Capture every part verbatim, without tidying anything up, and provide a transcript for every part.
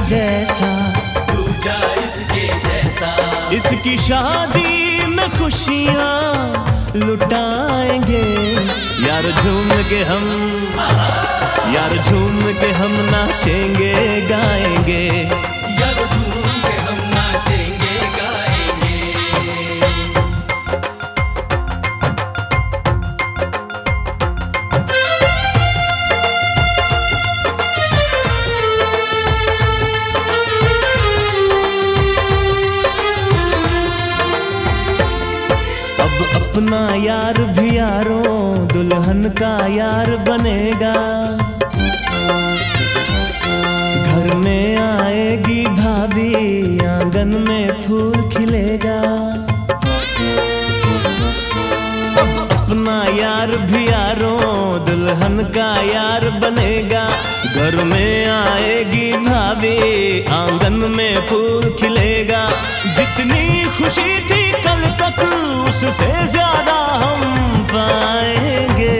जैसा, दूजा इसके जैसा। इसकी शादी में खुशियाँ लुटाएंगे, यार झूम के हम, यार झूम के हम नाचेंगे गाएंगे, यार झूम के हम नाचेंगे गाएंगे। अब अपना यार भी यारों दुल्हन का यार बनेगा, घर में आएगी भाभी आंगन में फूल खिलेगा। अब अपना यार भी यारों दुल्हन का यार बनेगा, घर में आएगी भाभी आंगन में फूल खिलेगा। जितनी खुशी थी कल तक उससे ज्यादा हम पाएंगे,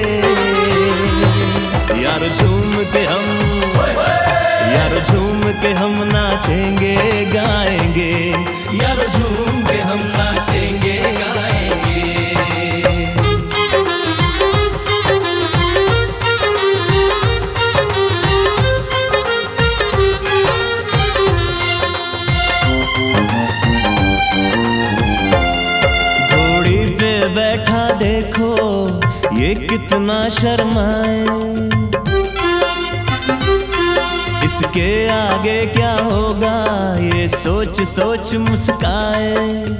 यार झूम के हम, यार झूम के हम नाचेंगे गाएंगे, यार झूम के हम नाचेंगे गाएंगे। घोड़ी पे बैठा देखो ये कितना शर्माए, इसके आगे क्या होगा ये सोच सोच मुस्काए।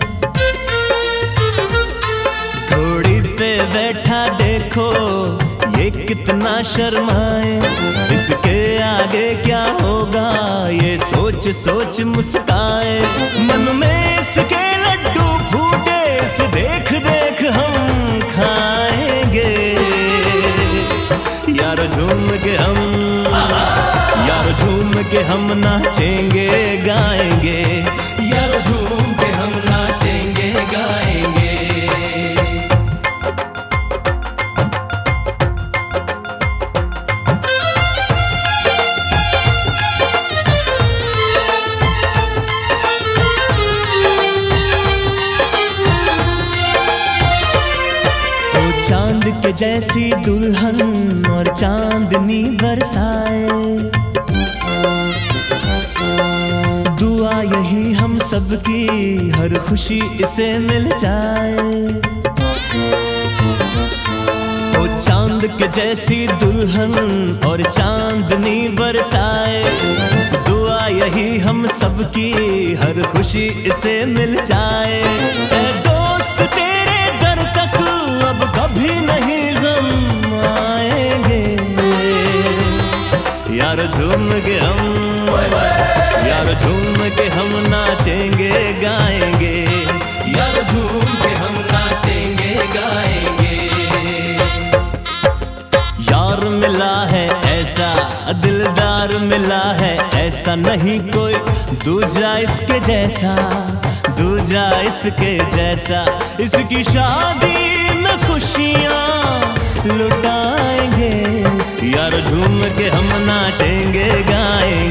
घोड़ी पे बैठा देखो ये कितना शर्माए, इसके आगे क्या होगा ये सोच सोच मुस्काए। मन में इसके लड्डू फूटे इसे देख देख हम खाएंगे, यार झूम के हम, यार झूम के हम नाचेंगे गाएंगे, यार झूम के हम नाचेंगे गाएंगे। ओ चांद के जैसी दुल्हन और चांदनी बरसाए, दुआ यही हम सबकी हर खुशी इसे मिल जाए। ओ चांद के जैसी दुल्हन और चांदनी बरसाए, दुआ यही हम सबकी हर खुशी इसे मिल जाए। ऐ दोस्त तेरे दर तक अब कभी नहीं गम आएंगे, यार झूम के हम, यार झूम के हम नाचेंगे गाएंगे, यार झूम के हम नाचेंगे गाएंगे। यार मिला है ऐसा दिलदार मिला है ऐसा, नहीं कोई दूजा इसके जैसा, दूजा इसके जैसा। इसकी शादी में खुशियाँ लुटाएंगे, यार झूम के हम नाचेंगे गाएंगे।